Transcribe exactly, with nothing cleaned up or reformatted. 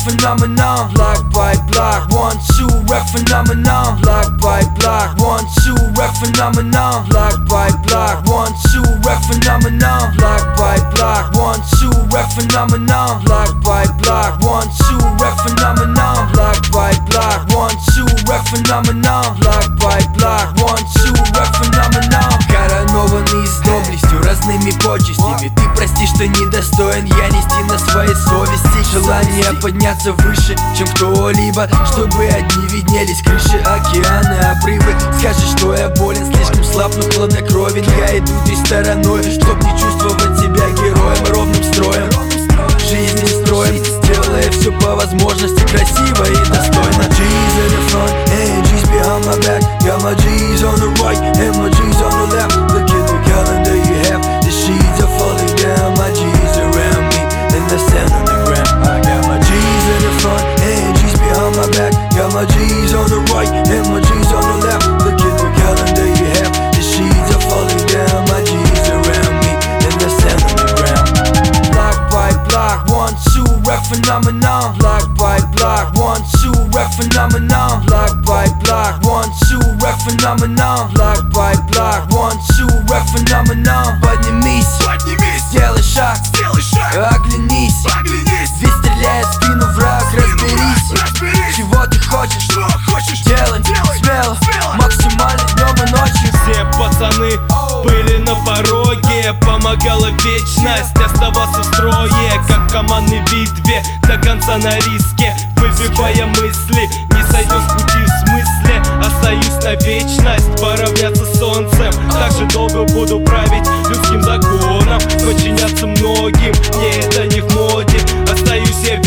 phenomenon. Block by block, one, two, rap phenomenon. Block by block, one, two, rap phenomenon. Block by block, one, two, rap phenomenon. Block by block, one, two, rap phenomenon. Block by block, one, two, rap phenomenon. Block by block, one, two, rap phenomenon. Block by block, one, two, rap phenomenon. Коронованный с доблестью, разными почестями. Ты прости, что недостоин я нести на своей совести желание подняться выше, чем кто-либо, чтобы одни виднелись крыши, океаны, обрывы. Скажешь, что я болен, слишком слаб, но хладнокровен. Я иду той стороной, чтоб не чувствовать себя героем. Ровным строем, жизнь строим, делая все по возможности красиво и достойно. G's in the front and G's behind my back. Got my G's on the right and my G's on the left. Look at the calendar you have, the sheets are falling down. My G's around me and the sand on the ground. I got my G's in the front and G's behind my back. Got my G's on the right and my G's on the left. Look at the calendar you have, the sheets are falling down. My G's around me and the sand on the ground. Block by block, one, two, rap phenomenon. Block by block, one, two, rap phenomenon. Block by block, one, two, rap phenomenon. Block by block, one, two, rap phenomenon. Поднимись, Поднимись, сделай шаг, сделай шаг, оглянись, оглянись, ведь стреляет в спину враг. Разберись, разберись, чего ты хочешь, что хочешь, делай, делай, смело, смело. максимально днем и ночью. Все пацаны были на пороге, помогала вечность оставаться в строе, как в командной битве, до конца на риске. Выбивая мысли, не сойдем с пути в смысле. Остаюсь на вечность, поравняться с солнцем. Так же долго буду править людским законам, подчиняться многим, мне это не в моде. Остаюсь я